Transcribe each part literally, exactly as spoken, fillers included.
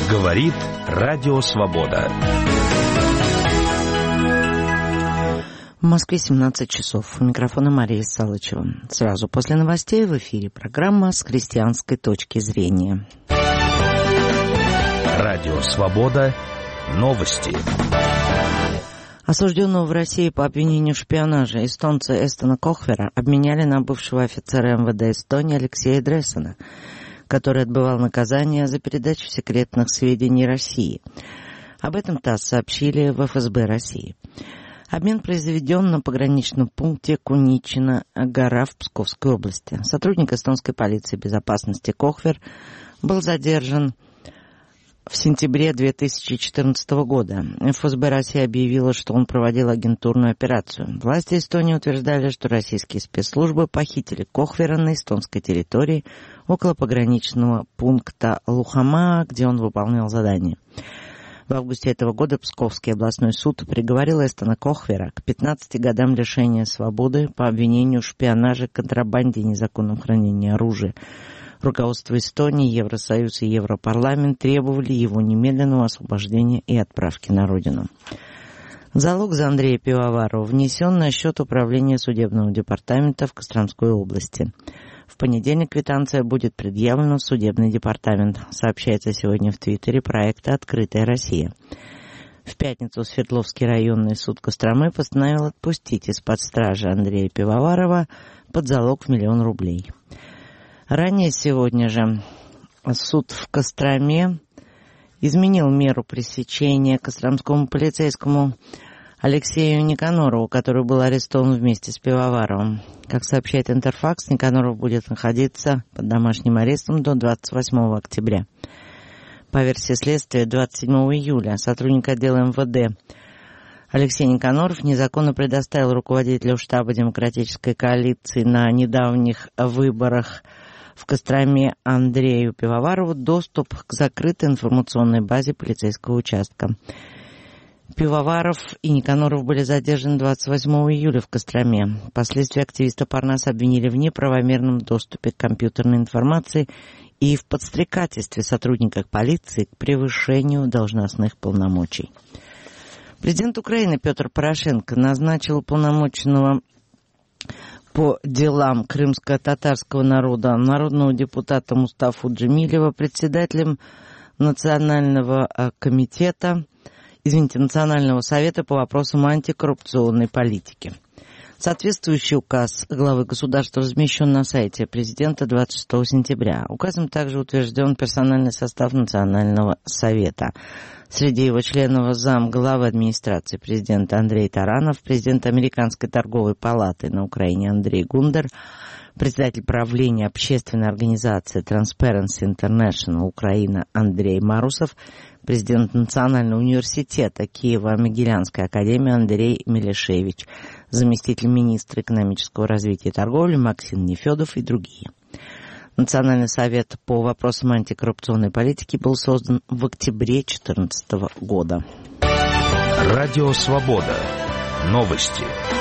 Говорит Радио Свобода. В Москве семнадцать часов. У микрофона Мария Салычева. Сразу после новостей в эфире программа «С христианской точки зрения». Радио Свобода. Новости. Осужденного в России по обвинению в шпионаже эстонца Эстона Кохвера обменяли на бывшего офицера эм вэ дэ Эстонии Алексея Дрессена, который отбывал наказание за передачу секретных сведений России. Об этом ТАСС сообщили в эф эс бэ России. Обмен произведен на пограничном пункте Куничина-Гора в Псковской области. Сотрудник эстонской полиции безопасности Кохвер был задержан в сентябре две тысячи четырнадцатого года. эф эс бэ России объявила, что он проводил агентурную операцию. Власти Эстонии утверждали, что российские спецслужбы похитили Кохвера на эстонской территории около пограничного пункта Лухамаа, где он выполнял задание. В августе этого года Псковский областной суд приговорил Эстона Кохвера к пятнадцати годам лишения свободы по обвинению в шпионаже, контрабанде и незаконном хранении оружия. Руководство Эстонии, Евросоюз и Европарламент требовали его немедленного освобождения и отправки на родину. Залог за Андрея Пивоварова внесен на счет Управления судебного департамента в Костромской области. В понедельник квитанция будет предъявлена в судебный департамент, сообщается сегодня в Твиттере проекта «Открытая Россия». В пятницу Свердловский районный суд Костромы постановил отпустить из-под стражи Андрея Пивоварова под залог в миллион рублей. Ранее сегодня же суд в Костроме изменил меру пресечения костромскому полицейскому Алексею Никанорову, который был арестован вместе с Пивоваровым. Как сообщает Интерфакс, Никаноров будет находиться под домашним арестом до двадцать восьмого октября. По версии следствия, двадцать седьмого июля сотрудник отдела эм вэ дэ Алексей Никаноров незаконно предоставил руководителю штаба Демократической коалиции на недавних выборах в Костроме Андрею Пивоварову доступ к закрытой информационной базе полицейского участка. Пивоваров и Никаноров были задержаны двадцать восьмого июля в Костроме. Впоследствии активиста Парнаса обвинили в неправомерном доступе к компьютерной информации и в подстрекательстве сотрудников полиции к превышению должностных полномочий. Президент Украины Петр Порошенко назначил уполномоченного по делам крымско-татарского народа народного депутата Мустафу Джемилева председателем Национального комитета Извините, Национального совета по вопросам антикоррупционной политики. Соответствующий указ главы государства размещен на сайте президента двадцать шестого сентября. Указом также утвержден персональный состав Национального совета. Среди его членов зам главы администрации президента Андрей Таранов, президент Американской торговой палаты на Украине Андрей Гундер, председатель правления общественной организации Transparency International Украина Андрей Марусов, президент Национального университета Киево-Могилянской академии Андрей Мелешевич, заместитель министра экономического развития и торговли Максим Нефедов и другие. Национальный совет по вопросам антикоррупционной политики был создан в октябре две тысячи четырнадцатого года. Радио Свобода. Новости.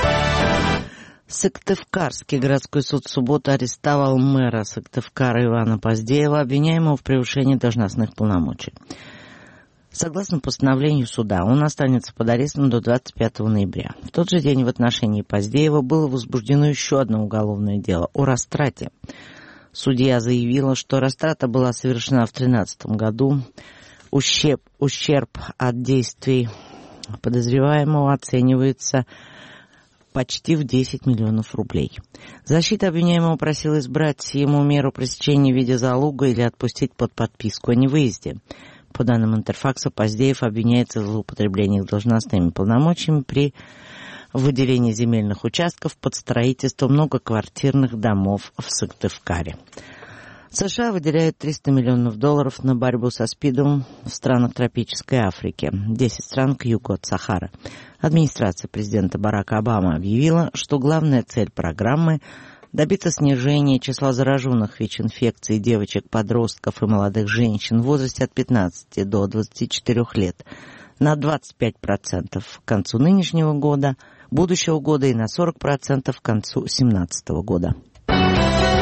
Сыктывкарский городской суд в субботу арестовал мэра Сыктывкара Ивана Поздеева, обвиняемого в превышении должностных полномочий. Согласно постановлению суда, он останется под арестом до двадцать пятого ноября. В тот же день в отношении Поздеева было возбуждено еще одно уголовное дело о растрате. Судья заявила, что растрата была совершена в две тысячи тринадцатом году. Ущерб, ущерб от действий подозреваемого оценивается почти в десять миллионов рублей. Защита обвиняемого просила избрать ему меру пресечения в виде залога или отпустить под подписку о невыезде. По данным Интерфакса, Поздеев обвиняется в злоупотреблениях должностными полномочиями при выделении земельных участков под строительство многоквартирных домов в Сыктывкаре. США выделяют триста миллионов долларов на борьбу со СПИДом в странах тропической Африки, десять стран к югу от Сахары. Администрация президента Барака Обамы объявила, что главная цель программы – добиться снижения числа зараженных ВИЧ-инфекцией девочек, подростков и молодых женщин в возрасте от пятнадцати до двадцати четырёх лет на двадцать пять процентов к концу нынешнего года, будущего года и на сорок процентов к концу две тысячи семнадцатого года.